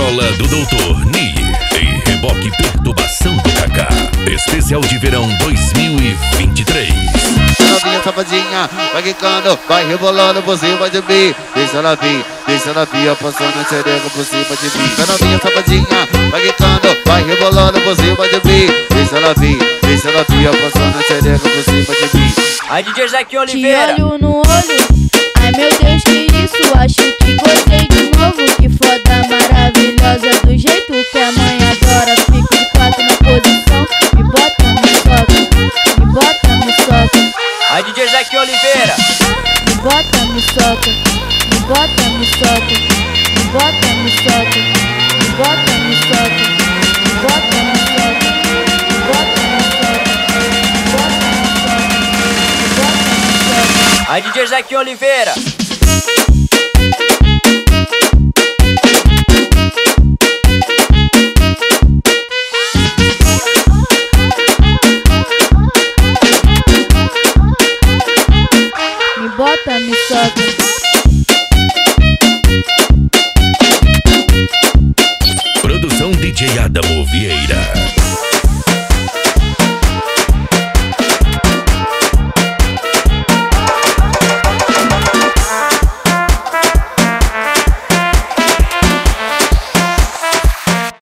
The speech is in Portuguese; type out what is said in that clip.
Corolla do Doutor Ni e reboque Perturbação do Kaká. Especial de verão 2023. Novinha safadinha, vai quicando, vai rebolando por cima de mim. Deixa ela vir, passando a xereca por cima de mim. A novinha safadinha, vai quicando, vai rebolando por cima de mim. Deixa ela vir, passando a xereca por cima de mim. Aí DJ Zequinha Oliveira. Te olho no olho, ai meu Deus que isso, acho que gostei de novo. Que foda maravilhosa, do jeito que a mãe adora. Fico de quatro na posição, me bota, me soca, me bota, me soca. Aí DJ Zequinha Oliveira. Me bota, me soca, me bota, me soca, me bota, me soca, me bota, me soca, me bota, me soca, me bota, me soca, me bota, me soca. Aí DJ Zequinha Oliveira. Me bota, me soca. Produção DJ Adamo Vieira.